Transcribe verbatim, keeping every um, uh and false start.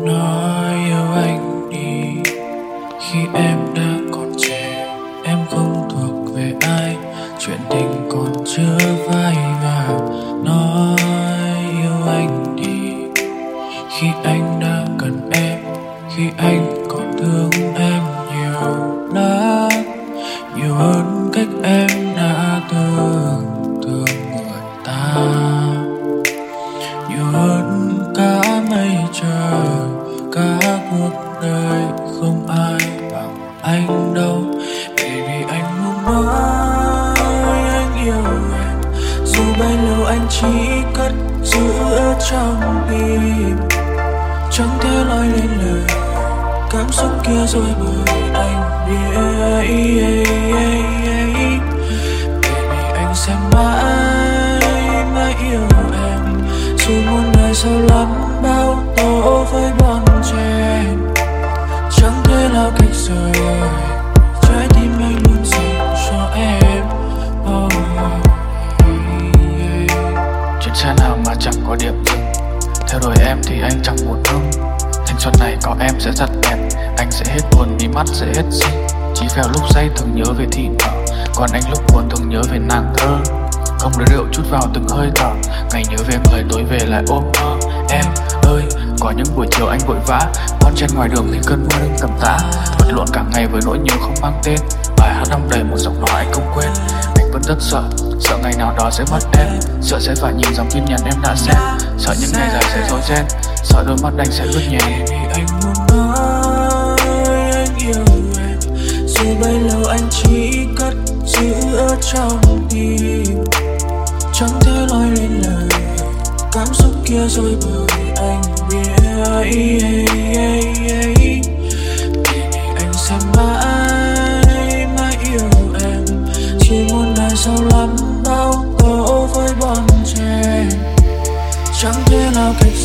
Nói yêu anh đi khi em đã còn trẻ, em không thuộc về ai, chuyện tình còn chưa phai nhòa. Nói yêu anh đi khi anh đã cần em, khi anh còn thương em nhiều lắm, nhiều hơn cách em đã tưởng tượng người ta, nhiều hơn cả mây trời, cả cuộc đời không ai bằng anh đâu. Baby anh muốn nói anh yêu em, dù bấy lâu anh chỉ cất giữ ở trong tim, chẳng thể nói lên lời cảm xúc kia rồi bởi anh biết. Baby anh sẽ mãi mãi yêu em, dù muôn đời sâu lắm bao tố với bon chen, chẳng thể nào cách rời trái tim anh luôn dành cho em. Oh, yeah. Trên xe nào mà chẳng có điểm dừng, theo đuổi em thì anh chẳng muốn ngưng. Thanh xuân này có em sẽ dắt em, anh sẽ hết buồn mí mắt sẽ hết xinh. Chỉ phèo lúc say thường nhớ về thị nở, còn anh lúc buồn thường nhớ về nàng thơ. Không lấy rượu chút vào từng hơi thở, ngày nhớ về người tối về lại ôm mơ. Em ơi, có những buổi chiều anh vội vã, bon chen ngoài đường thì cơn mưa đừng cầm tã. Vật lộn cả ngày với nỗi nhớ không mang tên, bài hát đong đầy một giọng nói anh không quên. Anh vẫn rất sợ, sợ ngày nào đó sẽ mất em, sợ sẽ phải nhìn dòng tin nhắn em đã xem, sợ những ngày dài sẽ rối ren, sợ đôi mắt anh sẽ ướt nhẹ. Baby anh muốn nói anh yêu em, dù bấy lâu anh chỉ cất giữ ở trong tim, chẳng thể nói lên lời cảm xúc kia rồi bởi anh biết. Baby anh sẽ mãi mãi yêu em, chỉ muốn đời sâu lắm bao tố với bon chen, chẳng thể nào cách